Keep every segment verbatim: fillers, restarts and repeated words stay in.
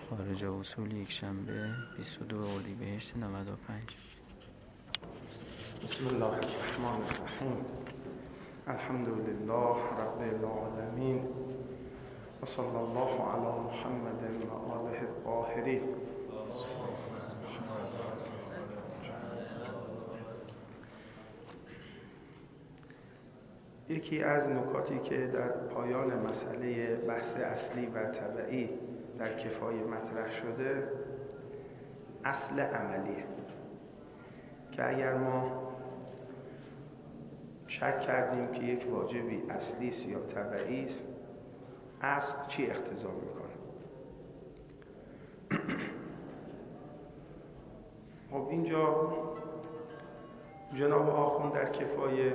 خارج اصول یک شنبه بیست و دو اردیبهشت نود و پنج. بسم الله الرحمن الرحیم. الحمد لله رب العالمین و صلی الله علی محمد و آله الطاهرین. یکی از نکاتی که در پایان مسئله بحث اصلی و تبعی در کفایه مطرح شده اصل عملیه که اگر ما شک کردیم که یک واجبی اصلی است یا تبعی است، اصل چی اقتضا میکنه؟ خب اینجا جناب آخوند در کفایه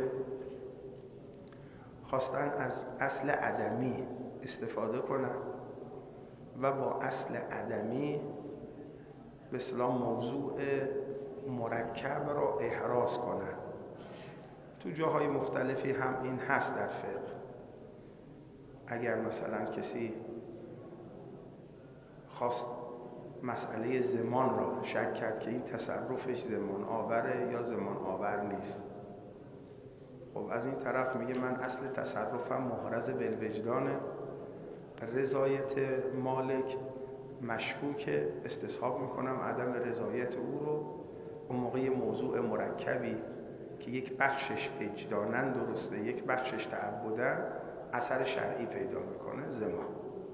خواستن از اصل عدمی استفاده کنن و با اصل عدمی به اصطلاح موضوع مرکب را احراز کنن. تو جاهای مختلفی هم این هست در فقه. اگر مثلا کسی خواست مسئله زمان را شک کرد که این تصرفش زمان آوره یا زمان آور نیست، خب از این طرف میگه من اصل تصرفم محرز بالوجدانه، رضایت مالک مشکوک، استصحاب میکنم عدم رضایت او رو. اون موقع موضوع مرکبی که یک بخشش وجدانن درسته یک بخشش تعبدن اثر شرعی پیدا میکنه، زمان.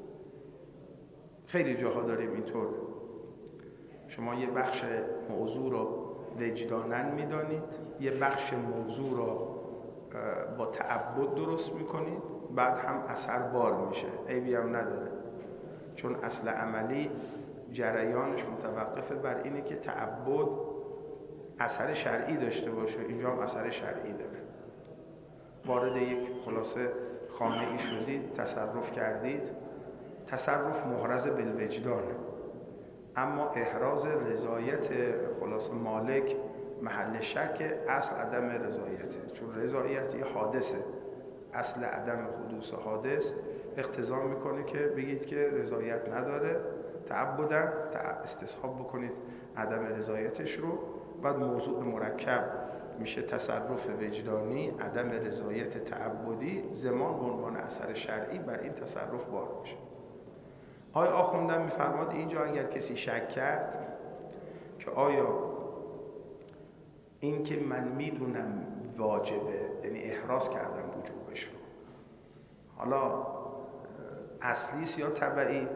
خیلی جاها داریم اینطور، شما یه بخش موضوع رو وجدانن میدانید، یه بخش موضوع رو با تعبد درست میکنید، بعد هم اثر بار میشه، عیبی هم نداره، چون اصل عملی جریانش متوقفه بر اینه که تعبد اثر شرعی داشته باشه. اینجا هم اثر شرعی داره. وارد یک خلاصه خانه ای شدید، تصرف کردید، تصرف محرز بالوجدان، اما احراز رضایت خلاصه مالک محل شک، اصل عدم رضایته، چون رضایت یه حادثه. اصل عدم حدوث حادث اقتضا میکنه که بگید که رضایت نداره، تعبدن استصحاب بکنید عدم رضایتش رو. بعد موضوع مرکب میشه تصرف وجدانی، عدم رضایت تعبدی، زمان به عنوان اثر شرعی بر این تصرف بار میشه. آقای آخوندم میفرماد اینجا اگر کسی شک کرد که آیا این که من میدونم واجبه، یعنی احراز کردم وجوبش رو، حالا اصلیست یا تبعی،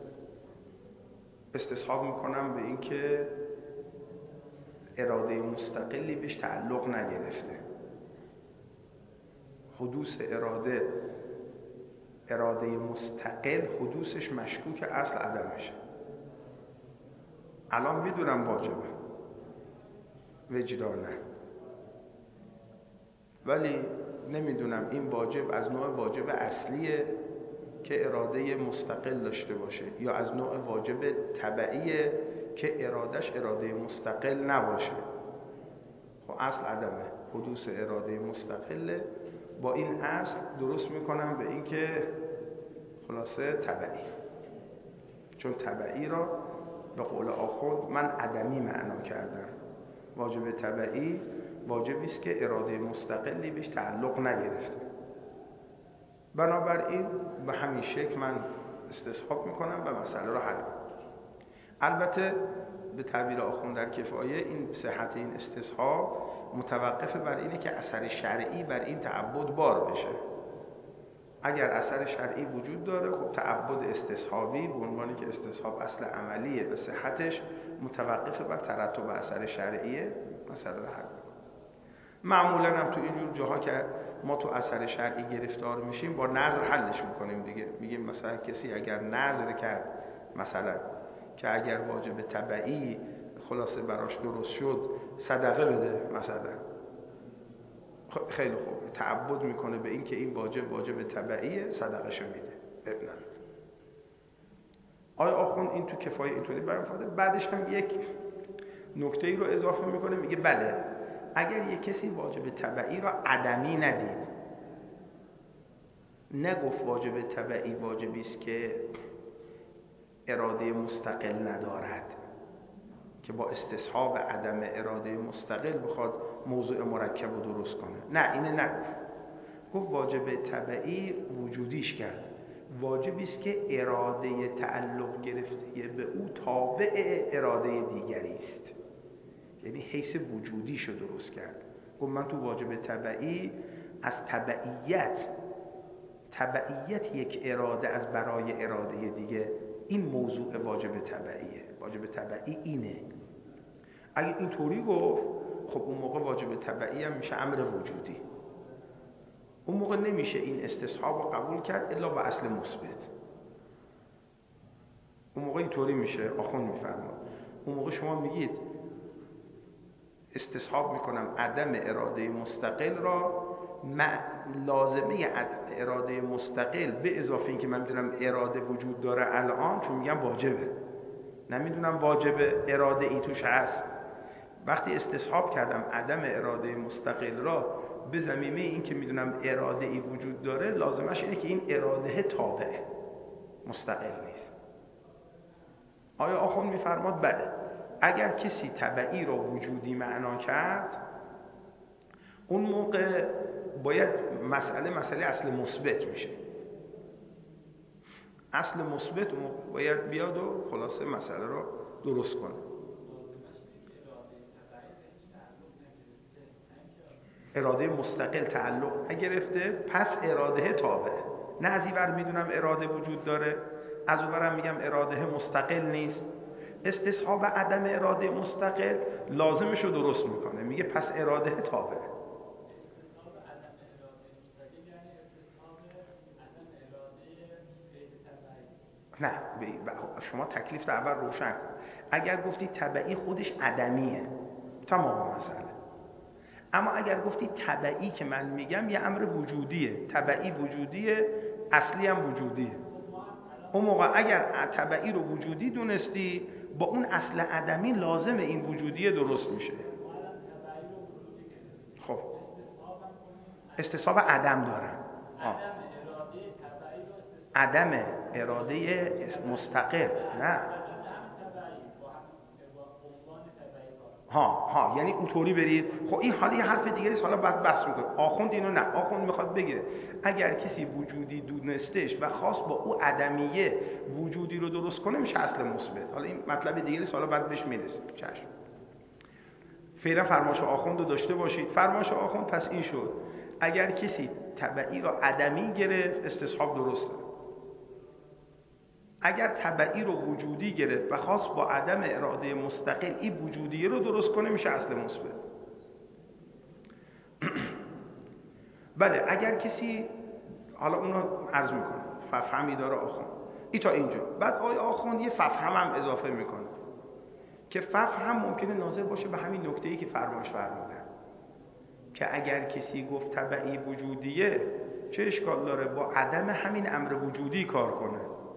استصحاب میکنم به این که اراده مستقلی بهش تعلق نگرفته. حدوث اراده اراده مستقل حدوثش مشکوک اصل عدمشه. الان میدونم واجبه وجدانه، ولی نمیدونم این واجب از نوع واجب اصلیه که اراده مستقل داشته باشه یا از نوع واجب تبعیه که ارادش اراده مستقل نباشه. خب اصل عدمه، حدوث اراده مستقله. با این اصل درست میکنم به این که خلاصه تبعی، چون تبعی را به قول آخوند من عدمی معنا کردم. واجب تبعی واجبی است که اراده مستقلی بهش تعلق نگرفته. بنابراین به همین شکل من استصحاب میکنم و مسئله را حل میکنم. البته به تعبیر آخوند در کفایه این صحت این استصحاب متوقف بر اینه که اثر شرعی بر این تعبد بار بشه. اگر اثر شرعی وجود داره، خب تعبد استصحابی به عنوانی که استصحاب اصل عملیه و صحتش متوقف بر ترتب اثر شرعیه، مسئله را حل میکنم. معمولا هم تو اینجور جاها که ما تو اثر شرعی گرفتار میشیم با نظر حلش میکنیم دیگه. میگیم مثلا کسی اگر نظر کرد مثلا که اگر واجب تبعی خلاصه براش درست شد صدقه بده مثلا، خیلی خوب تعبد میکنه به این که این واجب واجب تبعیه، صدقهشو میده، ابن آیا آخوند این تو کفایه اینطوری بیان فرموده. بعدش هم یک نکته ای رو اضافه میکنه، میگه بله اگر یک کسی واجب تبعی را عدمی ندید، نگفت واجب تبعی واجبی است که اراده مستقل ندارد که با استصحاب عدم اراده مستقل بخواد موضوع مرکب رو درست کنه. نه، اینه نگفت. گفت واجب تبعی وجودیش کرد. واجبی است که اراده تعلق گرفته به او تابع اراده دیگری است، یعنی حیث وجودیش رو درست کرد. گفت من تو واجب تبعی از تبعیت تبعیت یک اراده از برای اراده دیگه، این موضوع واجب تبعیه. واجب تبعی اینه. اگه اینطوری گفت خب اون موقع واجب تبعی هم میشه امر وجودی. اون موقع نمیشه این استصحاب رو قبول کرد الا با اصل مثبت. اون موقع اینطوری میشه. آخوند میفرماد اون موقع شما میگید استصحاب میکنم عدم اراده مستقل را مع لازمه عدم اراده مستقل به اضافه این که من میدونم اراده وجود داره الان، چون میگم واجبه، نمیدونم واجب اراده ای توش هست. وقتی استصحاب کردم عدم اراده مستقل را به زمینه این که میدونم اراده ای وجود داره، لازمش اینه که این اراده تابع مستقل نیست. آیا آخوند میفرماد بله، اگر کسی تبعی را وجودی معنا کرد اون موقع باید مسئله مسئله اصل مثبت میشه. اصل مثبت باید بیاد و خلاصه مسئله را درست کنه. اراده مستقل تعلق نگرفته، پس اراده تابع. نه از این ور میدونم اراده وجود داره، از اون ورم میگم اراده مستقل نیست. استصحاب عدم اراده مستقل لازمش رو درست میکنه، میگه پس اراده تابع. استصحاب عدم اراده مستقل یعنی استصحاب عدم اراده غیر تبعی. نه، شما تکلیف رو اول روشن کن. اگر گفتی تبعی خودش عدمیه تمام مسئله. اما اگر گفتی تبعی که من میگم یه امر وجودیه، تبعی وجودیه، اصلی هم وجودیه، اون موقع اگر تبعی رو وجودی دونستی با اون اصل عدمی لازم این وجودیه درست میشه. خب استصحاب عدم دارن. عدم اراده مستقل. نه ها ها یعنی اونطوری برید. خب این حالا یه حرف دیگه است، حالا بعد بحث میکنه. آخوند اینو نه، آخوند میخواد بگه اگر کسی وجودی دونستش و خواست با او عدمیه وجودی رو درست کنه میشه اصل مثبت. حالا این مطلب دیگه است، حالا بعد بهش میرسیم. چشم. فعلا فرمایش آخوند رو داشته باشید. فرمایش آخوند پس این شد اگر کسی تبعی را عدمی گرفت استصحاب درسته. اگر تبعی رو وجودی گرفت و خواست با عدم اراده مستقل این وجودی رو درست کنه میشه اصل مثبت. بله اگر کسی، حالا اونو عرض میکنه ففهمی داره آخوند این تا اینجا. بعد آیا آخوند یه ففهم هم اضافه میکنه که ففهم ممکنه ناظر باشه به همین نکته‌ای که فرمایش فرمودن که اگر کسی گفت تبعی وجودیه چه اشکال داره با عدم همین امر وجودی کار کنه،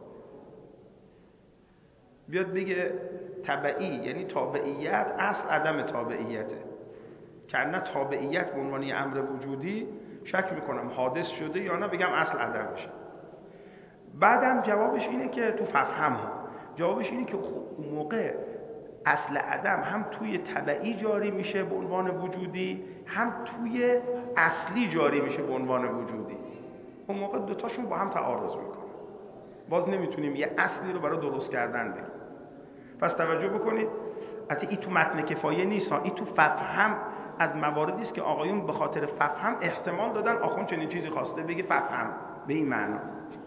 بیاد بگه تبعی یعنی تابعیت اصل عدم تابعیته، که نه تابعیت به عنوان امر وجودی شک میکنم حادث شده یا نه، بگم اصل عدمشه. بعدم جوابش اینه که تو ففهم ها جوابش اینه که اون موقع اصل عدم هم توی تبعی جاری میشه به عنوان وجودی، هم توی اصلی جاری میشه به عنوان وجودی. اون موقع دوتاشون با هم تعارض میکنه، باز نمیتونیم یه اصلی رو برای درست کردن بگیم. پس توجه بکنید، حتی این تو متن کفایه نیست، این تو ففهم از مواردی است که آقایون به خاطر ففهم احتمال دادن آخوند چنین چیزی خواسته بگه ففهم به این معنا.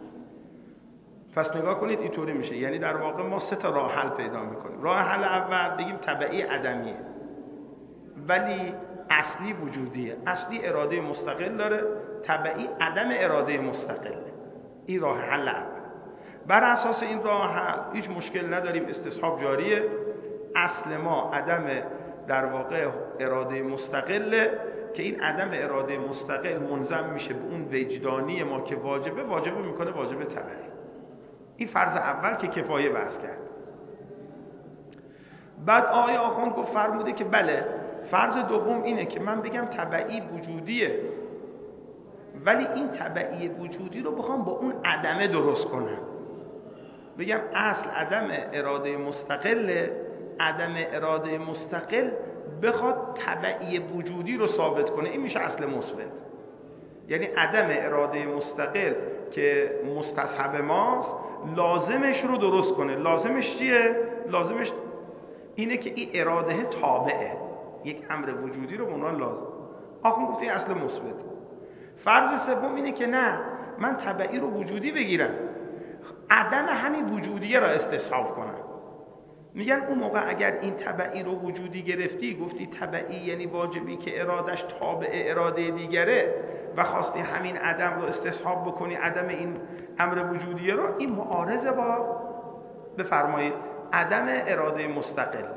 پس نگاه کنید اینطوری میشه، یعنی در واقع ما سه تا راه حل پیدا میکنیم. راه حل اول بگیم تبعی عدمیه ولی اصلی وجودیه، اصلی اراده مستقل داره، تبعی عدم اراده مستقله. این راه حل اول. بر اساس این راه حل هیچ مشکل نداریم، استصحاب جاریه، اصل ما عدم در واقع اراده مستقله که این عدم اراده مستقل منضم میشه به اون وجدانی ما که واجبه، واجبه میکنه واجب تبعی. این فرض اول که کفایه بحث کرد. بعد آقای آخوند گفت فرموده که بله فرض دوم اینه که من بگم تبعی وجودیه ولی این تبعی وجودی رو بخوام با اون عدمه درست کنم. بگم اصل عدم اراده مستقل، عدم اراده مستقل بخواد تبعی وجودی رو ثابت کنه، این میشه اصل مثبت. یعنی عدم اراده مستقل که مستصحب ماست لازمش رو درست کنه. لازمش چیه؟ لازمش اینه که این اراده تابعه، یک امر وجودی رو به عنوان لازم. آخون گفته این اصل مثبت. فرض سوم اینه که نه، من تبعی رو وجودی بگیرم، عدم همین وجودیه را استصحاب کنم. میگن اون موقع اگر این تبعی رو وجودی گرفتی، گفتی تبعی یعنی واجبی که ارادش تابع اراده دیگره و خواستی همین عدم رو استصحاب بکنی، عدم این امر وجودیه رو، این معارضه با بفرمایید عدم اراده مستقله.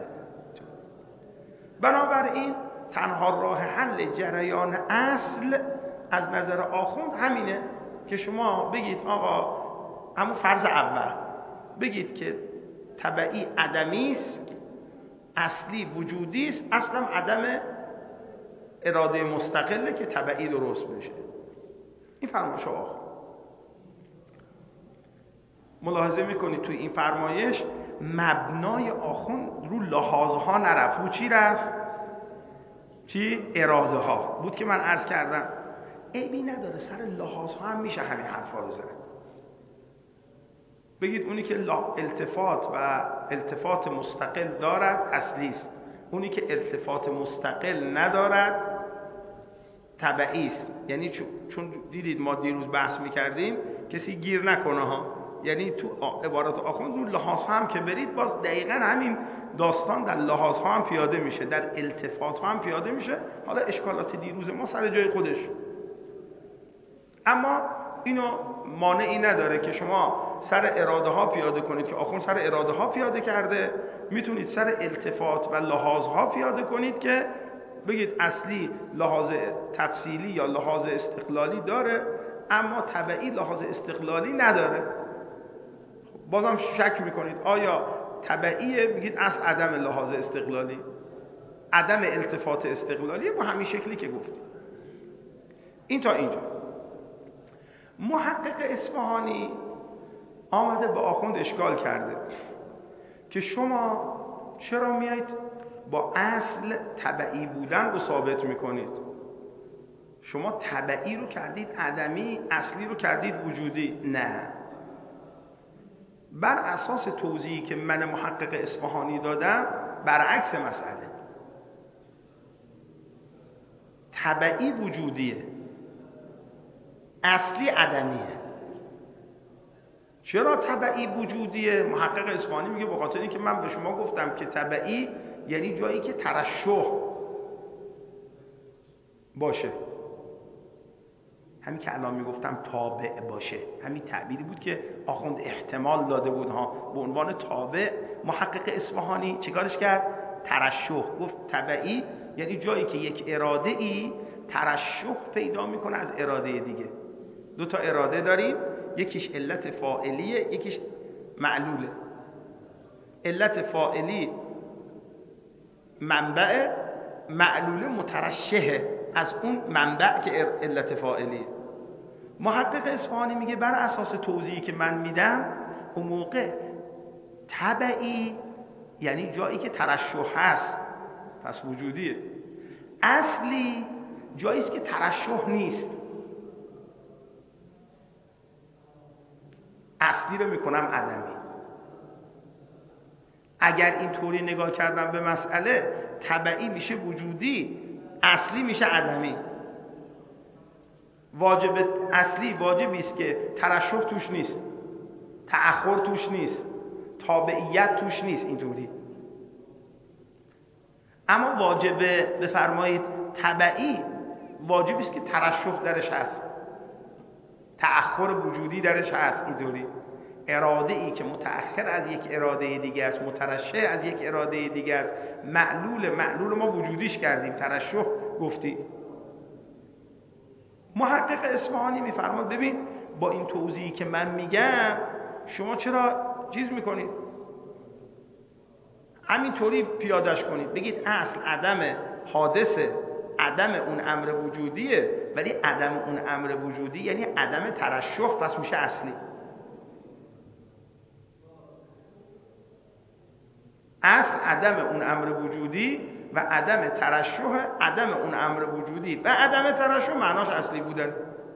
بنابراین تنها راه حل جریان اصل از نظر آخوند همینه که شما بگید آقا همون فرض اول بگید که تبعی عدمی است، اصلی وجودی است، اصلا عدم اراده مستقله که تبعی درست بشه. این فرمایش آخوند. ملاحظه میکنید توی این فرمایش مبنای آخوند رو لحاظها نرفت، رو چی رفت؟ چی؟ اراده ها بود که من عرض کردم عیبی نداره، سر لحاظها هم میشه همین حرفا رو زد. بگید اونی که التفات و التفات مستقل دارد اصلی است، اونی که التفات مستقل ندارد تبعی است. یعنی چون دیدید ما دیروز بحث میکردیم کسی گیر نکنه ها، یعنی تو عبارات آخوند رو لحاظ هم که برید باز دقیقا همین داستان در لحاظ ها هم پیاده میشه، در التفات ها هم پیاده میشه. حالا اشکالات دیروز ما سر جای خودش، اما اینو مانعی نداره که شما سر اراده ها پیاده کنید که آخوند سر اراده ها پیاده کرده، میتونید سر التفات و لحاظ ها پیاده کنید که بگید اصلی لحاظ تفصیلی یا لحاظ استقلالی داره اما تبعی لحاظ استقلالی نداره. بازم شک میکنید آیا تبعیه، بگید اصل عدم لحاظ استقلالی، عدم التفات استقلالیه، با همین شکلی که گفتیم. این تا اینجا. محقق اصفهانی آمده به آخوند اشکال کرده که شما چرا میایید با اصل تبعی بودن رو ثابت میکنید؟ شما تبعی رو کردید عدمی، اصلی رو کردید وجودی. نه، بر اساس توضیحی که من محقق اصفهانی دادم برعکس مسئله، تبعی وجودیه، اصلی عدمیه. چرا تبعی وجودیه؟ محقق اصفهانی میگه به خاطر اینکه من به شما گفتم که تبعی یعنی جایی که ترشح باشه، همین که الان میگفتم تابع باشه، همین تعبیری بود که آخوند احتمال داده بود ها، به عنوان تابع. محقق اصفهانی چیکارش کرد؟ ترشح. گفت تبعی یعنی جایی که یک اراده ای ترشح پیدا میکنه از اراده دیگه. دو تا اراده داریم، یکیش علت فاعلیه، یکیش معلوله. علت فاعلی منبع، معلوله مترشحه از اون منبع که علت فاعلیه. محقق اصفهانی میگه بر اساس توضیحی که من میدم اون موقع تبعی یعنی جایی که ترشح هست، پس وجودیه. اصلی جایی است که ترشح نیست، اصلی رو میکنم عدمی. اگر این طوری نگاه کردم به مسئله، تبعی میشه وجودی، اصلی میشه عدمی. واجب اصلی واجبی است که ترشح توش نیست، تأخر توش نیست، تابعیت توش نیست اینطوری. اما واجب بفرمایید تبعی واجبی است که ترشح درش هست، تأخر وجودی درش هست اینطوری. اراده ای که متأخر از یک اراده دیگه است، مترشح از یک اراده دیگه است، معلول معلول ما وجودیش کردیم، ترشح گفتی. محقق اصفهانی میفرماد ببین با این توضیحی که من میگم شما چرا چیز میکنید؟ همینطوری پیادش کنید، بگید اصل عدم حادثه، عدم اون امر وجودیه، ولی عدم اون امر وجودی یعنی عدم ترشح، پس میشه اصلی. اصل عدم اون امر وجودی و عدم ترشح عدم اون امر وجودی و عدم ترشح معناش اصلی بودن.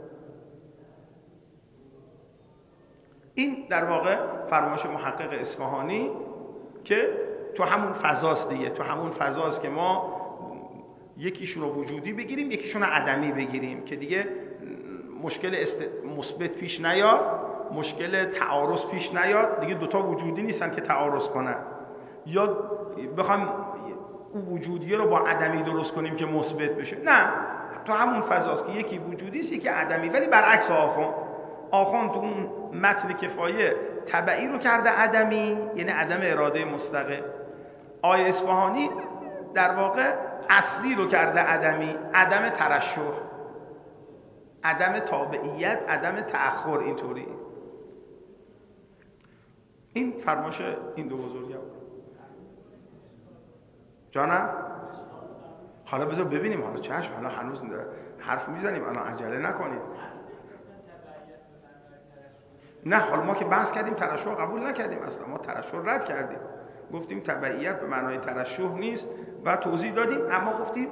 این در واقع فرمایش محقق اصفهانی که تو همون فضاست دیگه، تو همون فضاست که ما یکیشون رو وجودی بگیریم یکیشون رو عدمی بگیریم که دیگه مشکل است... مثبت پیش نیاد، مشکل تعارض پیش نیاد، دیگه دوتا وجودی نیستن که تعارض کنن، یا بخوایم اون وجودی رو با عدمی درست کنیم که مثبت بشه. نه، تو همون فضاست که یکی وجودی است یکی عدمی. ولی برعکس آخوند آخوند تو اون متن کفایه تبعی رو کرده عدمی، یعنی عدم اراده مستقل. آیه اصفهانی در واقع اصلی رو کرده عدمی، عدم ترشح، عدم تابعیت، عدم تأخر. اینطوری این فرمایش این دو بزرگم. جانم حالا بذار ببینیم، حالا چشم، حالا هنوز حرف میزنیم، الان عجله نکنید. نه حالا ما که بحث کردیم ترشح قبول نکردیم، اصلا ما ترشح رد کردیم، گفتیم تبعیت به معنای ترشح نیست و توضیح دادیم، اما گفتیم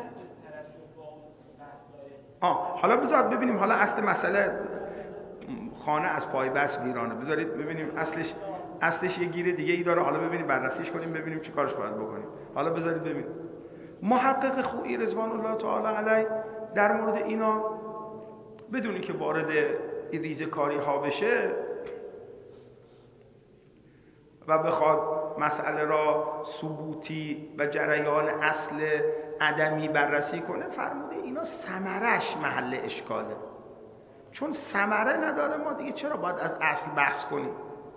آه حالا بذار ببینیم، حالا اصل مسئله خانه از پای بس ویرانه، بذارید ببینیم اصلش اصلش یه گیره دیگه ای داره، حالا ببینیم بررسیش کنیم ببینیم چی کارش باید بکنیم. حالا بذارید ببینیم محقق خویی رضوان الله تعالی علیه در مورد اینا بدونی که وارد ریزه کاری ها بشه و بخواد مسئله را ثبوتی و جریان اصل عدمی بررسی کنه، فرموده اینا ثمرش محل اشکاله. چون ثمره نداره ما دیگه چرا باید از اصل بحث کنیم؟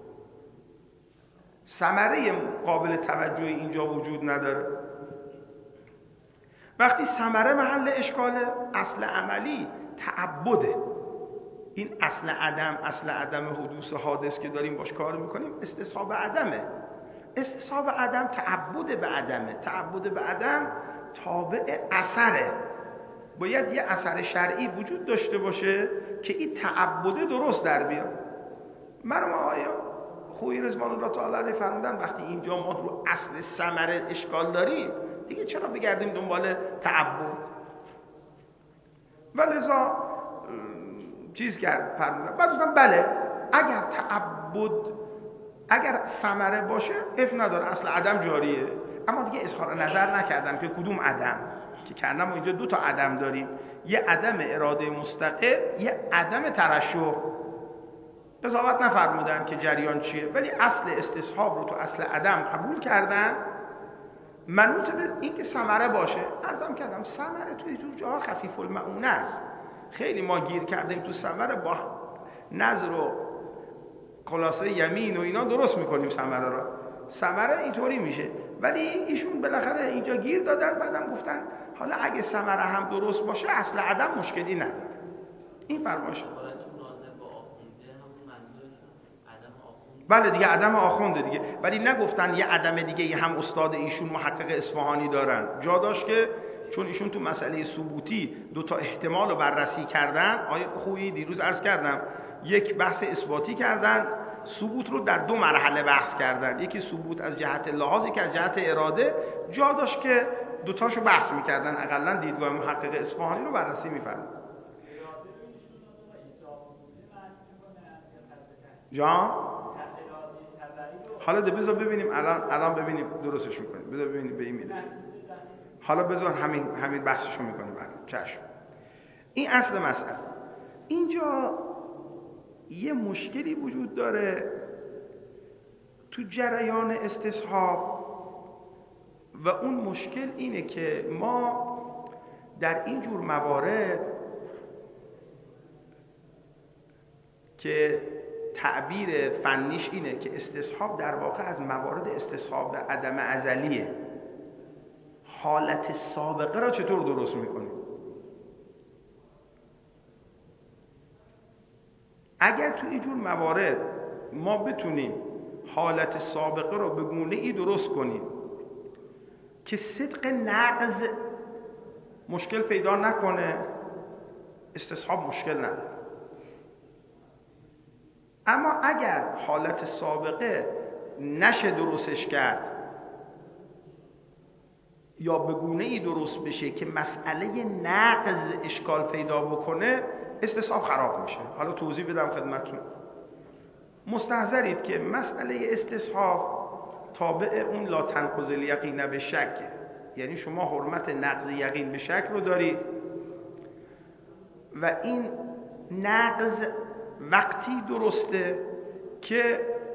ثمره قابل توجه اینجا وجود نداره. وقتی ثمره محل اشکاله، اصل عملی تعبده. این اصل عدم، اصل عدم حدوث حادث که داریم باش کار میکنیم، استصحاب عدمه. استصحاب عدم تعبد به عدمه. تعبد به عدم تابع اثره. باید یه اثر شرعی وجود داشته باشه که این تعبد درست در بیاد. مرحوم آقای خویی رضوان الله تعالی علیه فرمودن وقتی اینجا ما رو اصل ثمره اشکال داریم، دیگه چرا بگردیم دنبال تعبد؟ ولذا چیز کرد فرمودن، بعد گفتم بله اگر تعبد اگر ثمره باشه اف نداره، اصل عدم جاریه. اما دیگه اظهار نظر نکردن که کدوم عدم که کردن. ما اینجا دو تا عدم داریم، یه عدم اراده مستقل، یه عدم ترشح. قضاوت نفرمودن که جریان چیه، ولی اصل استصحاب رو تو اصل عدم قبول کردن، منوط به این که ثمره باشه. عرضم کردم ثمره توی جور جاها خفیف المعونه است. خیلی ما گیر کردیم تو ثمره، با نظر و خلاصه یمین و اینا درست میکنیم ثمره را. ثمره اینطوری میشه، ولی ایشون بالاخره اینجا گیر دادن، بعدم گفتن حالا اگه ثمره هم درست باشه اصل عدم مشکلی نداره. این فرمایش بله دیگه عدم آخونده دیگه، ولی نگفتن یه عدم دیگه یه هم استاد ایشون محقق اصفهانی دارن. جا داشت که چون ایشون تو مسئله ثبوتی دو تا احتمال رو بررسی کردن، آیه خویی دیروز عرض کردم یک بحث اثباتی کردن، ثبوت رو در دو مرحله بحث کردن. یکی ثبوت از جهت لحاظی که از جهت اراده، جا داشت که دو تاشو بحث میکردن، حداقل دیدگاه محقق اصفهانی رو بررسی می‌فرمایند. جان حالا بذار ببینیم، الان الان ببینیم درستش میکنیم، بذار ببینیم به این میرسیم. حالا بذار همین همین بحثشو میکنیم الان. چشم. این اصل مسئله. اینجا یه مشکلی وجود داره تو جریان استصحاب و اون مشکل اینه که ما در این جور موارد که تعبیر فنیش اینه که استصحاب در واقع از موارد استصحاب عدم ازلیه، حالت سابقه را چطور درست میکنیم؟ اگر تو اینجور موارد ما بتونیم حالت سابقه را به گونه ای درست کنیم که صدق نقض مشکل پیدا نکنه، استصحاب مشکل نداره. اما اگر حالت سابقه نشه درستش کرد یا به گونه‌ای درست بشه که مسئله نقض اشکال پیدا بکنه، استصحاب خراب میشه. حالا توضیح بدم خدمتتون. مستحضرید که مسئله استصحاب تابع اون لا تنقض الیقین به شک، یعنی شما حرمت نقض یقین به شک رو دارید و این نقض وقتی درسته که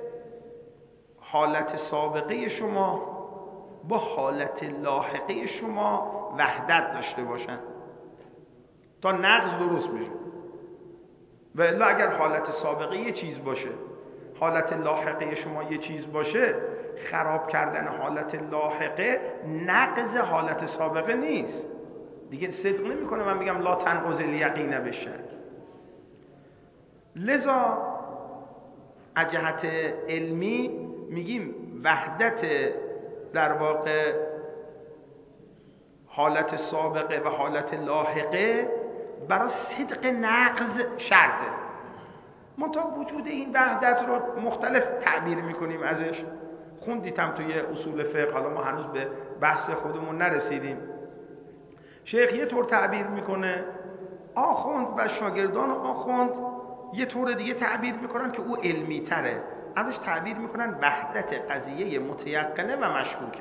حالت سابقه شما با حالت لاحقه شما وحدت داشته باشن تا نقض درست بشه. و الا اگر حالت سابقه یه چیز باشه، حالت لاحقه شما یه چیز باشه، خراب کردن حالت لاحقه نقض حالت سابقه نیست دیگه. صدق نمی کنه من بگم لا تنقض الیقین بشک. لذا از جهت علمی میگیم وحدت در واقع حالت سابقه و حالت لاحقه برای صدق نقض شرطه. منتها وجود این وحدت رو مختلف تعبیر میکنیم ازش. خوندیدم توی اصول فقه، حالا ما هنوز به بحث خودمون نرسیدیم. شیخ یه طور تعبیر میکنه، آخوند و شاگردان آخوند یه طور دیگه تعبیر میکنن که او علمی تره، ازش تعبیر میکنن وحدت قضیه متیقنه و مشکوکه.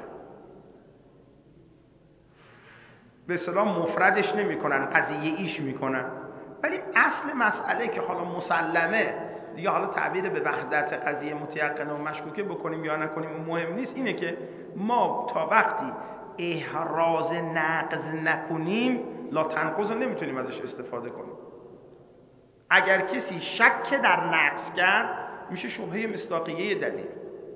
به اصطلاح مفردش نمیکنن، قضیه ایش میکنن، ولی اصل مسئله که حالا مسلمه دیگه، حالا تعبیر به وحدت قضیه متیقنه و مشکوکه بکنیم یا نکنیم اون مهم نیست، اینه که ما تا وقتی احراز نقض نکنیم لا تنقض نمیتونیم ازش استفاده کنیم. اگر کسی شک در نقض کرد میشه شبهه مصداقیه دلیل.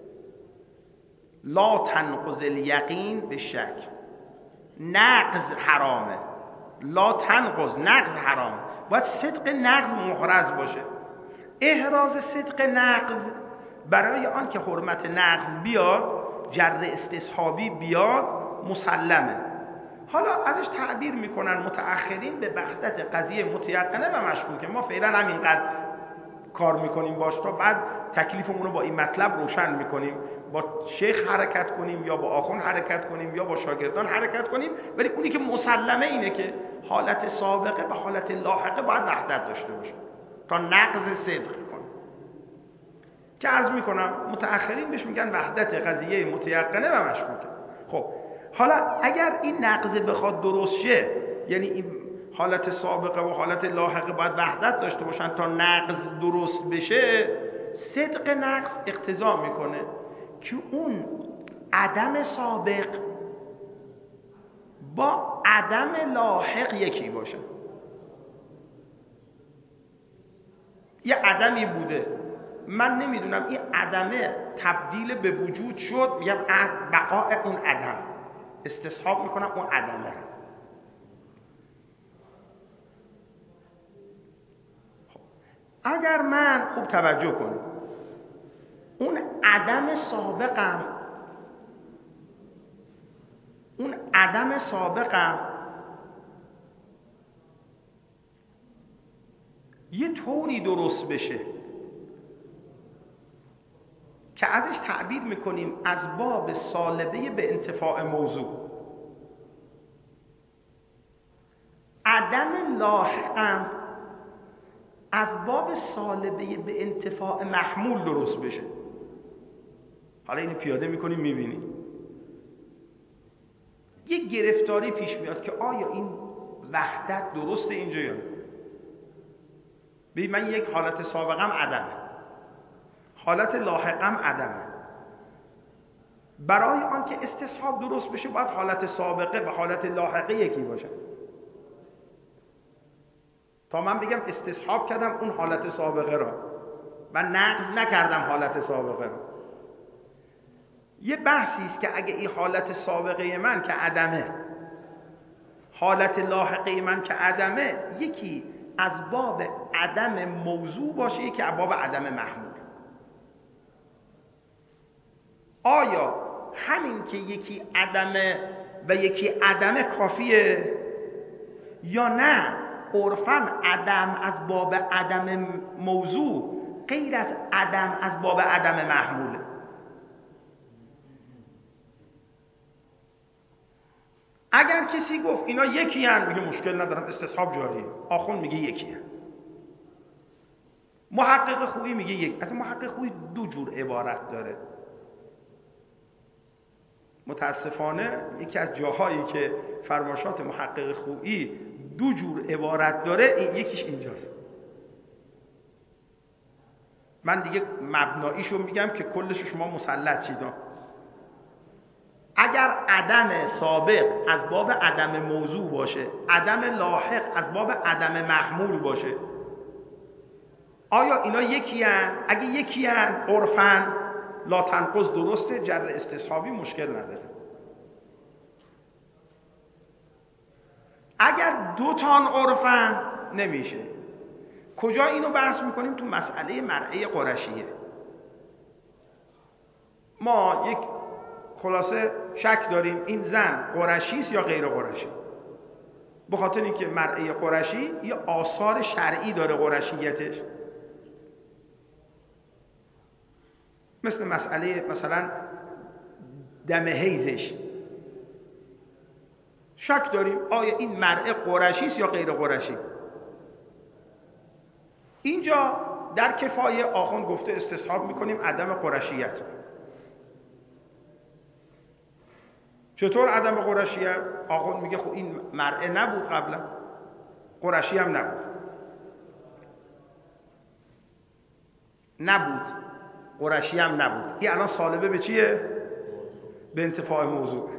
لا تنقض الیقین به شک، نقض حرامه. لا تنقض، نقض حرام، باید صدق نقض محرز باشه. احراز صدق نقض برای آن که حرمت نقض بیاد، جر استصحابی بیاد، مسلمه. حالا ازش تعبیر میکنن متأخرین به وحدت قضیه متیقنه و مشکوکه. ما فعلا همینقدر کار میکنیم باش تا بعد تکلیفمون رو با این مطلب روشن میکنیم، با شیخ حرکت کنیم یا با آخوند حرکت کنیم یا با شاگردان حرکت کنیم. ولی اونی که مسلمه اینه که حالت سابقه و حالت لاحقه باید وحدت داشته باشه تا نقض صدق کنه. که عرض میکنم متأخرین بهش میگن وحدت قضیه متیقنه و مشکوکه. خب حالا اگر این نقض بخواد درست شه، یعنی این حالت سابقه و حالت لاحقه باید وحدت داشته باشن تا نقض درست بشه، صدق نقض اقتضا میکنه که اون عدم سابق با عدم لاحق یکی باشه. یه عدمی بوده، من نمیدونم این عدمه تبدیل به وجود شد، میگم بقاء اون عدم، استصحاب میکنم اون عدمه. اگر من خوب توجه کنم اون عدم سابقم اون عدم سابقم یه طوری درست بشه که ازش تعبیر میکنیم از باب سالبه به انتفاع موضوع. عدم لاحقم از باب سالبه به انتفاع محمول درست بشه. حالا اینو پیاده میکنیم میبینیم یه گرفتاری پیش میاد که آیا این وحدت درسته اینجا یا نه. ببین من یک حالت سابقم عدمه، حالت لاحقم عدمه. برای آن که استصحاب درست بشه باید حالت سابقه و حالت لاحقه یکی باشه تا من بگم استصحاب کردم اون حالت سابقه را و نقض نکردم حالت سابقه را. یه بحثی است که اگه این حالت سابقه من که عدمه، حالت لاحقه من که عدمه، یکی از باب عدم موضوع باشه، یکی از باب عدم محمول. آیا همین که یکی عدمه و یکی عدمه کافیه یا نه عرفاً عدم از باب عدم موضوع غیر از عدم از باب عدم محموله؟ اگر کسی گفت اینا یکی هن، میگه مشکل ندارن، استصحاب جاریه. آخوند میگه یکی هن. محقق خویی میگه یک. از محقق خویی دو جور عبارت داره. متاسفانه یکی از جاهایی که فرمایشات محقق خویی دو جور عبارت داره، این یکیش اینجاست. من دیگه مبناییشو میگم که کلش شما مسلط شید. اگر عدم سابق از باب عدم موضوع باشه، عدم لاحق از باب عدم محمول باشه، آیا اینا یکی هن؟ اگه یکی هن عرفن لا تنقض درسته، جر استصحابی مشکل نداره. اگر دو تان عرفن نمیشه. کجا اینو بحث میکنیم؟ تو مسئله مرعه قرشیه. ما یک خلاصه شک داریم این زن قرشی است یا غیر قرشی. به خاطر اینکه مرعه قرشی یه آثار شرعی داره قرشیتش. مثل مسئله مثلا دم حیضش شک داریم آیا این مرعه قرشی است یا غیر قرشی. اینجا در کفایه آخوند گفته استصحاب میکنیم عدم قرشیت. چطور عدم قرشیت؟ آخوند میگه خب این مرعه نبود قبلا، قرشی هم نبود. نبود قرشی هم نبود. این الان سالبه به چیه؟ به انتفاع موضوع.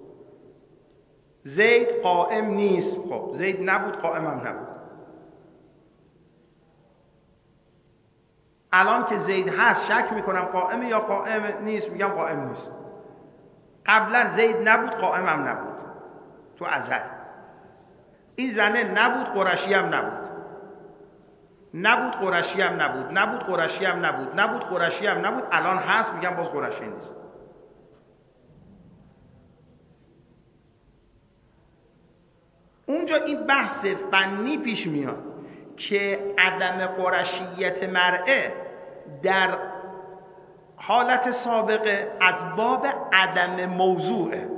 زید قائم نیست. خب زید نبود، قائم هم نبود. الان که زید هست شک میکنم قائم یا قائم نیست، میگم قائم نیست. قبلا زید نبود، قائم هم نبود تو ازل. این زنه نبود، قرشی هم نبود. نبود قرشی هم نبود. نبود قرشی هم نبود. نبود قرشی هم نبود. الان هست، میگم باز قرشی نیست. اونجا این بحث فنی پیش میاد که عدم قرشیت مرعه در حالت سابقه از باب عدم موضوعه.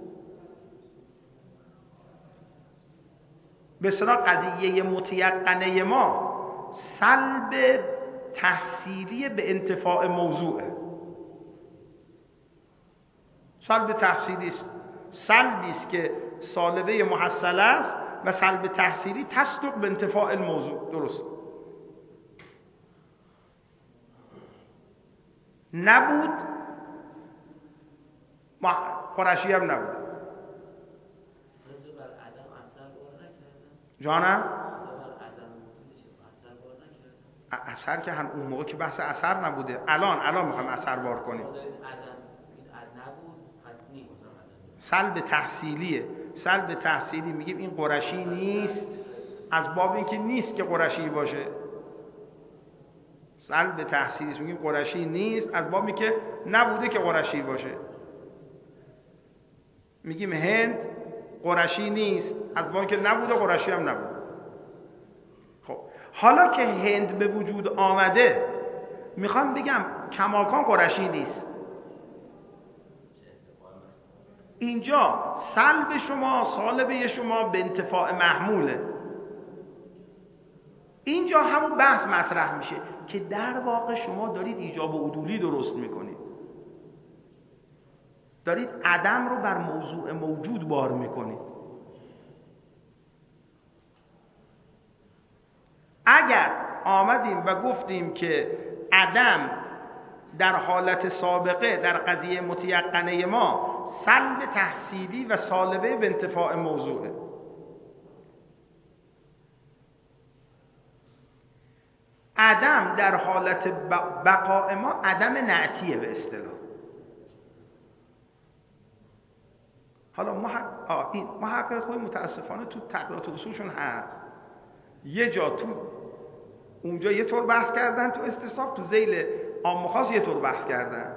به اصطلاح قضیه متیقنه ما سلب تحصیلی به انتفاع موضوعه. سلب تحصیلی است. سلبی است که سالبه محصله است و سلب تحصیلی تصدق به انتفاع الموضوع. درست. نبود قرشی هم نبود. جانم؟ اثر که هم اون موقع که بحث اثر نبوده. الان الان میخوام اثر بار کنیم. سلب تحصیلیه. سلب تحصیلی میگیم این قرشی نیست از باب اینکه نیست که قرشی باشه. سلب تحصیلی میگیم قرشی نیست از باب اینکه نبوده که قرشی باشه. میگیم هند قرشی نیست از باب اینکه نبوده، قرشی هم نبوده. خب حالا که هند به وجود آمده میخوام بگم کماکان قرشی نیست. اینجا سلب شما سالبه شما به انتفاع محموله. اینجا همون بحث مطرح میشه که در واقع شما دارید ایجاب و عدولی درست میکنید. دارید عدم رو بر موضوع موجود بار میکنید. اگر آمدیم و گفتیم که عدم در حالت سابقه در قضیه متیقنه ما سلب تحصیلی و سالبه به انتفاع موضوعه، عدم در حالت بقاء ما عدم نعتیه به اصطلاح. حالا محقق این محقق خود متاسفانه تو تقریرات اصولشون هست. یه جا تو اونجا یه طور بحث کردن، تو استصحاب تو ذیل عام خاص یه طور بحث کردن.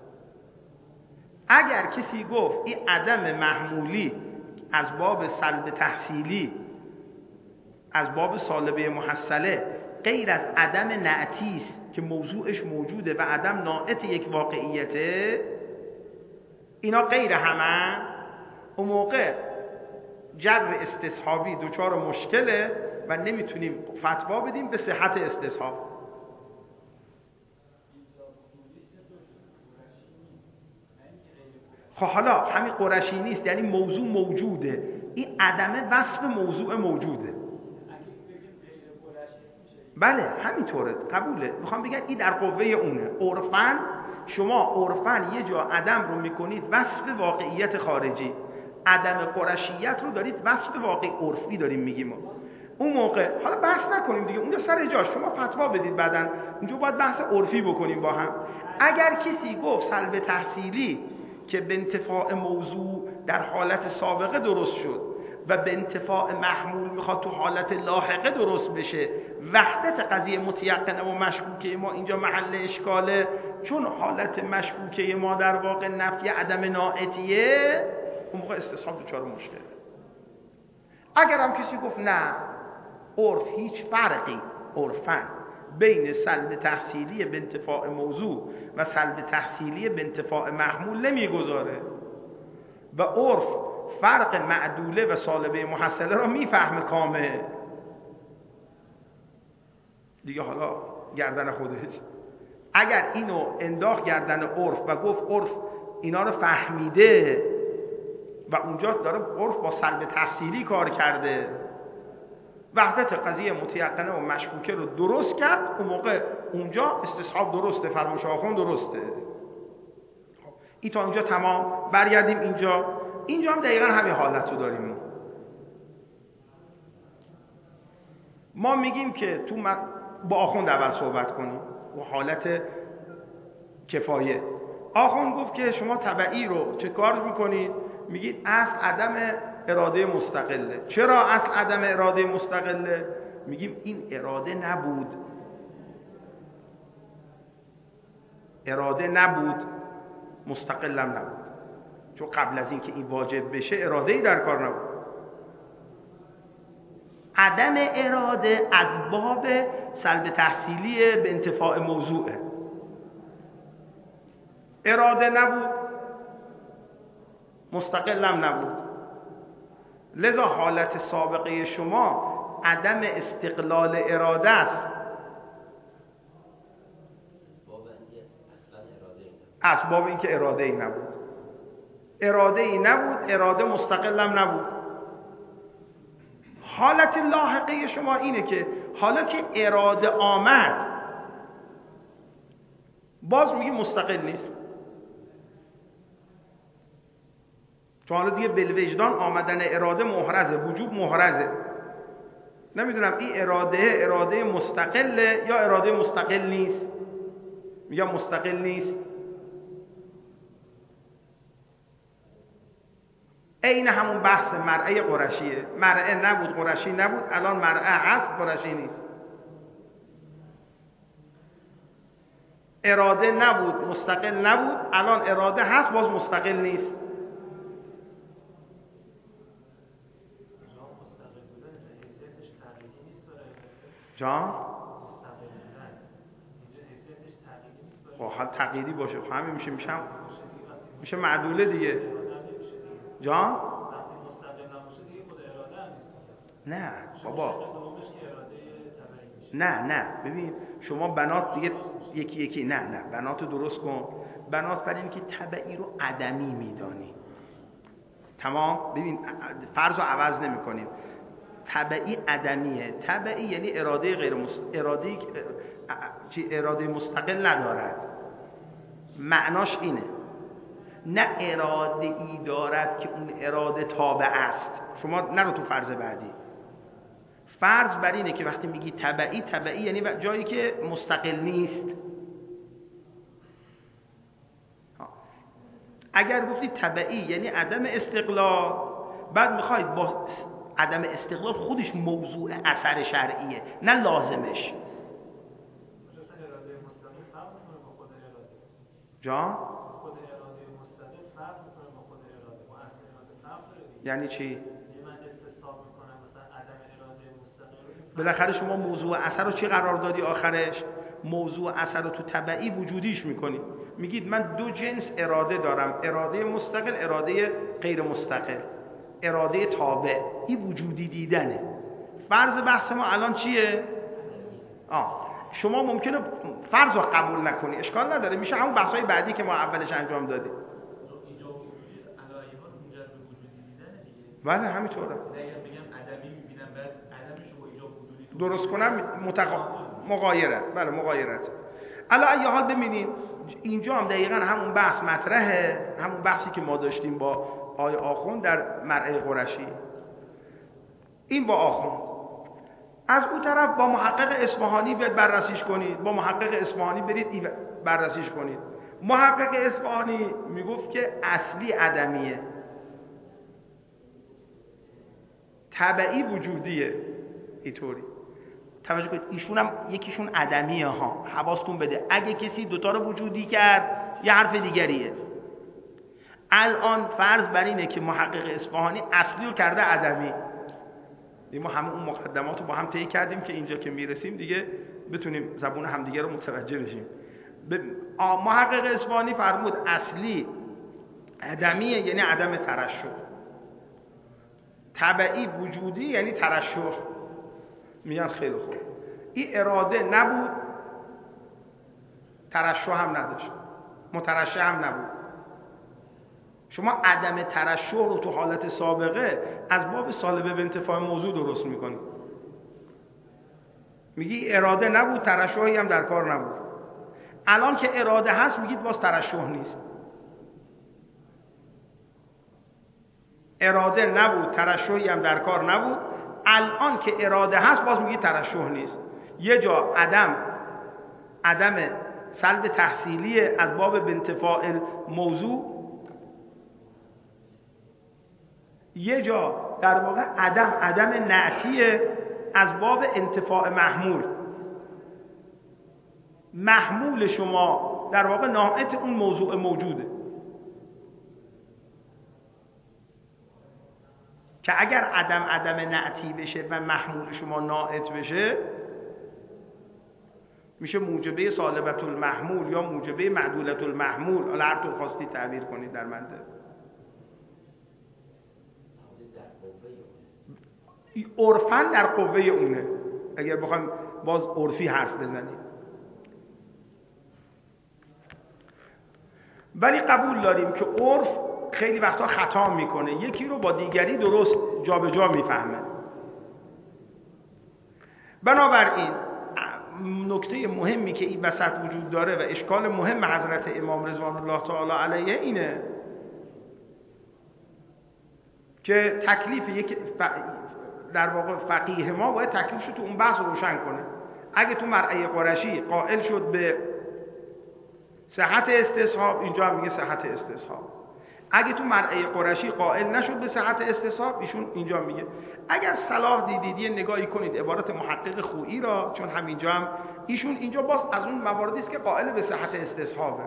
اگر کسی گفت این عدم محمولی از باب سلب تحصیلی از باب سالبه محصله غیر از عدم نعتی است که موضوعش موجوده و عدم ناعت یک واقعیته، اینا غیر همه، اون موقع جر استصحابی دوچار مشکله و نمیتونیم فتوا بدیم به صحت استصحاب. خب حالا همین قرشی نیست، یعنی موضوع موجوده، این عدم وصف موضوع موجوده. بله همینطوره، قبوله. میخوام بگم این در قوه اونه. عرفاً شما عرفاً یه جا عدم رو میکنید وصف واقعیت خارجی، عدم قرشیت رو دارید وصف واقعی عرفی داریم میگیم. اون موقع حالا بحث نکنیم دیگه، اونجا سر جاش، شما فتوا بدید بعدن، اونجا باید بحث عرفی بکنیم با هم. اگر کسی گفت سلب تحصیلی که به انتفاع موضوع در حالت سابقه درست شد و به انتفاع محمول میخواد تو حالت لاحقه درست بشه، وحدت قضیه متیقنه و مشکوکه ما اینجا محل اشکاله، چون حالت مشکوکه ما در واقع نفی عدم ناعتیه، اون موقع استصحاب دچار مشکله. اگر هم کسی گفت نه عرف هیچ فرقی عرفاً بین سلب تحصیلی به انتفاع موضوع و سلب تحصیلی به انتفاع محمول نمیگذاره و عرف فرق معدوله و سالبه محصله را میفهمه کامل، دیگه حالا گردن خودش. اگر اینو انداخت گردن عرف و گفت عرف اینا رو فهمیده و اونجا داره عرف با سلب تحصیلی کار کرده، وحدت قضیه متیقنه و مشکوکه رو درست کرد، اون موقع اونجا استصحاب درسته، فرمایش آخوند درسته. این تا اونجا تمام. برگردیم اینجا. اینجا هم دقیقا همین حالت رو داریم. ما میگیم که تو من با آخوند اول صحبت کنیم و حالت کفایه. آخوند گفت که شما تبعی رو چه کار میکنید؟ میگید اصل عدم اراده مستقله. چرا اصل عدم اراده مستقله؟ میگیم این اراده نبود، اراده نبود، مستقلم نبود، چون قبل از این که این واجب بشه اراده‌ای در کار نبود. عدم اراده از باب سلب تحصیلی به انتفاع موضوعه. اراده نبود، مستقلم نبود، لذا حالت سابقه شما عدم استقلال اراده است. اسباب این که اراده ای نبود، اراده ای نبود، اراده مستقلم نبود. حالت لاحقه شما اینه که حالا که اراده آمد، باز میگی مستقل نیست، چون حالا دیگه بالوجدان آمدن اراده محرزه، وجوب محرزه. نمیدونم این اراده اراده مستقله یا اراده مستقل نیست. میگم مستقل نیست. این همون بحث مرعه قرشیه. مرعه نبود قرشی نبود، الان مرعه هست قرشی نیست. اراده نبود مستقل نبود، الان اراده هست باز مستقل نیست. جان؟ خب حال تغییری باشه، خب همین میشه میشه میشه معدوله دیگه. جان؟ نه بابا، نه نه ببین شما بنات دیگه یکی یکی نه نه بنات رو درست کن. بنات برای این که تبعی رو عدمی میدانی. تمام. ببین فرض رو عوض نمی کنیم. تبعی عدمیه. تبعی یعنی اراده غیر مست... اراده چی اراده مستقل ندارد. معناش اینه، نه اراده ای دارد که اون اراده تابع است. شما نرو تو فرض بعدی. فرض بر اینه که وقتی میگی تبعی، تبعی یعنی جایی که مستقل نیست. اگر گفتی تبعی یعنی عدم استقلال، بعد میخواید با عدم استقلال خودش موضوع اثر شرعیه نه لازمش. جان؟ یعنی چی؟ بالاخره شما موضوع اثر رو چی قرار دادی آخرش؟ موضوع اثر رو تو تبعی وجودیش میکنی. میگید من دو جنس اراده دارم، اراده مستقل، اراده غیر مستقل. اراده تابع، این وجودی دیدنه. فرض بحث ما الان چیه؟ آه شما ممکنه فرض رو قبول نکنی، اشکال نداره، میشه همون بحث‌های بعدی که ما اولش انجام دادیم. بله همینطوره. اگر بگم عدمی می‌بینم بعد عدمش رو با ایجاب وجودی درست کنم متقا مغایرت. بله مغایرت. الا ای حال ببینید اینجا هم دقیقاً همون بحث مطرحه، همون بحثی که ما داشتیم با آقای آخوند در مرعی قرشی. این با آخوند. از اون طرف با محقق اصفهانی برید بررسیش کنید، با محقق اصفهانی برید بررسیش کنید. محقق اصفهانی میگفت که اصلی عدمیه، تبعی وجودیه. اینطوری توجه کنید، ایشون هم یکیشون عدمیه ها، حواستون بده. اگه کسی دوتا رو وجودی کرد یه حرف دیگریه. الان فرض بر اینه که محقق اصفهانی اصلی رو کرده عدمی. ما همه اون مقدمات رو با هم طی کردیم که اینجا که میرسیم دیگه بتونیم زبون همدیگه رو متوجه بشیم. محقق اصفهانی فرمود اصلی عدمیه، یعنی عدم ترشح. تبعی وجودی یعنی ترشح. میگن خیلی خوب، این اراده نبود، ترشح هم نداشت، مترشح هم نبود. شما عدم ترشح رو تو حالت سابقه از باب سالبه به انتفاع موضوع درست میکنی. میگی اراده نبود، ترشحی هم در کار نبود. الان که اراده هست میگید باز ترشح نیست. اراده نبود، ترشحی هم در کار نبود. الان که اراده هست باز میگید ترشح نیست. یه جا عدم عدم سلب تحصیلی از باب به انتفاع موضوع، یه جا در واقع عدم عدم نعتیه از باب انتفاع محمول. محمول شما در واقع ناعت اون موضوع موجوده که اگر عدم عدم نعتی بشه و محمول شما ناعت بشه میشه موجبه سالبت المحمول یا موجبه معدولت المحمول، حالا هر طور خواستی تعبیر کنید در منطق. عرفاً در قوه اونه، اگر بخوایم باز عرفی حرف بزنیم. ولی قبول داریم که عرف خیلی وقتا خطا میکنه، یکی رو با دیگری درست جابجا میفهمه. بنابراین نکته مهمی که این وسط وجود داره و اشکال مهم حضرت امام رضوان الله تعالی علیه اینه که تکلیف یک در واقع فقیه ما باید تکلیفش رو تو اون بحث روشن کنه. اگه تو مرعی قرشی قائل شد به صحت استصحاب، اینجا هم میگه صحت استصحاب. اگه تو مرعی قرشی قائل نشد به صحت استصحاب، ایشون اینجا میگه. اگر صلاح دیدید یه نگاهی کنید عبارت محقق خویی را، چون همینجا هم ایشون اینجا باز از اون مواردی است که قائل به صحت استصحابه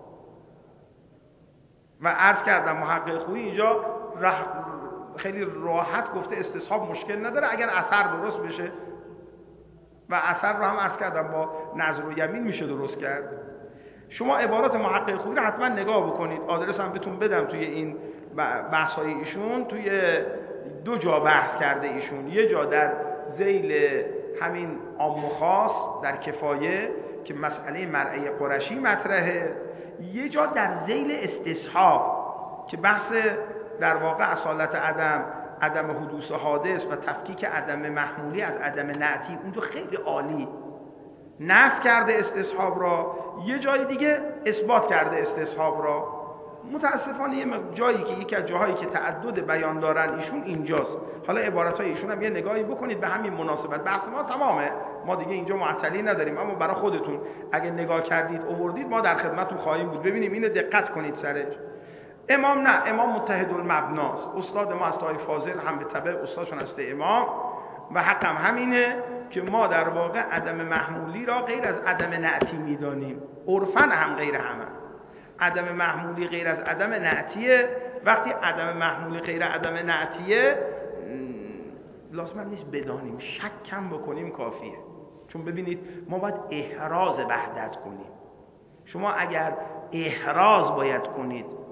و عرض کردم محقق خویی اینجا رح... خیلی راحت گفته استصحاب مشکل نداره اگر اثر درست بشه و اثر رو هم عرض کردم با نظر و یمین میشه درست کرد. شما عبارات محقق خویی رو حتما نگاه بکنید، آدرس هم بهتون بدم توی این بحث‌های ایشون. توی دو جا بحث کرده ایشون، یه جا در ذیل همین عام و خاص در کفایه که مسئله مرعی قرشی مطرحه، یه جا در ذیل استصحاب که بحث در واقع اصالت عدم، عدم حدوث حادث و تفکیک عدم محمولی از عدم نعتی، اونجا خیلی عالی نفی کرده استصحاب را، یه جای دیگه اثبات کرده استصحاب را. متاسفانه یه جایی که یکی از جاهایی که تعدد بیان دارن ایشون اینجاست. حالا عبارت‌های ایشون هم یه نگاهی بکنید به همین مناسبت. بحث ما تمامه، ما دیگه اینجا معطلی نداریم، اما برای خودتون اگه نگاه کردید آوردید ما در خدمتتون خواهیم بود. ببینیم اینو دقت کنید سرش. امام نه، امام متحد المبناست، استاد ما از طایف فاضل هم به تبع استادشون است امام، و حقم همینه که ما در واقع عدم محمولی را غیر از عدم نعتی میدانیم. عرفاً هم غیر همه. عدم محمولی غیر از عدم نعتیه. وقتی عدم محمولی غیر عدم نعتیه لازم نیست بدانیم، شک کم بکنیم کافیه. چون ببینید ما باید احراز وحدت کنیم. شما اگر احراز باید کنید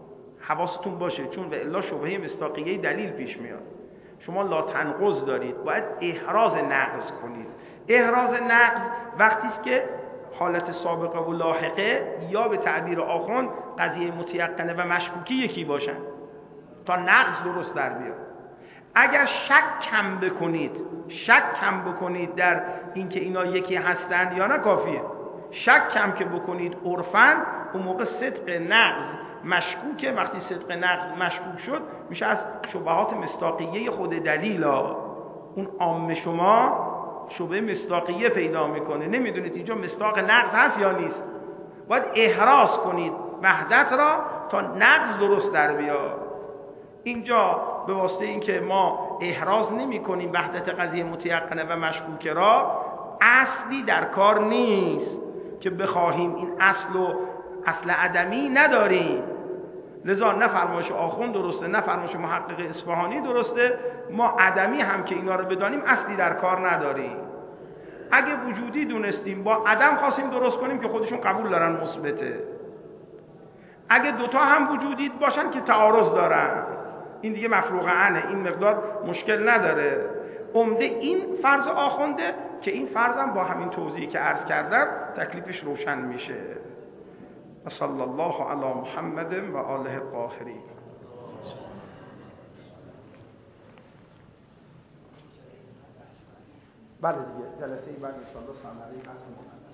حواستون باشه، چون و الا شبهه مصداقیه دلیل پیش میاد. شما لا تنقض دارید، باید احراز نقض کنید. احراز نقض وقتی است که حالت سابقه و لاحقه یا به تعبیر آخوند قضیه متیقنه و مشکوکی یکی باشن تا نقض درست در بیاد. اگر شک کم بکنید، شک کم بکنید در اینکه اینا یکی هستند یا نه کافیه. شک کم که بکنید عرفاً، اون موقع صدق نقض مشکوکه. وقتی صدق نقض مشکوک شد میشه از شبهات مصداقیه خود دلیل ها. اون عام شما شبه مصداقیه پیدا میکنه، نمیدونید اینجا مصداق نقض هست یا نیست. باید احراز کنید وحدت را تا نقض درست در بیاد. اینجا به واسطه اینکه ما احراز نمی کنیم وحدت قضیه متیقنه و مشکوکه را، اصلی در کار نیست که بخواهیم این اصل و اصل عدمی نداریم. لذا نه فرمایش آخوند درسته نه فرمایش محقق اصفهانی درسته. ما عدمی هم که اینا رو بدانیم اصلی در کار نداریم. اگه وجودی دونستیم با عدم خواستیم درست کنیم که خودشون قبول دارن مثبته. اگه دوتا هم وجودی باشن که تعارض دارن، این دیگه مفروغ عنه، این مقدار مشکل نداره. عمده این فرض آخونده که این فرضم با همین توضیحی که عرض کردم تکلیفش روشن میشه. صلی الله علی محمد و آله الطاهرین. بله دیگه جلسه بعد ان شاء الله ثمره بحث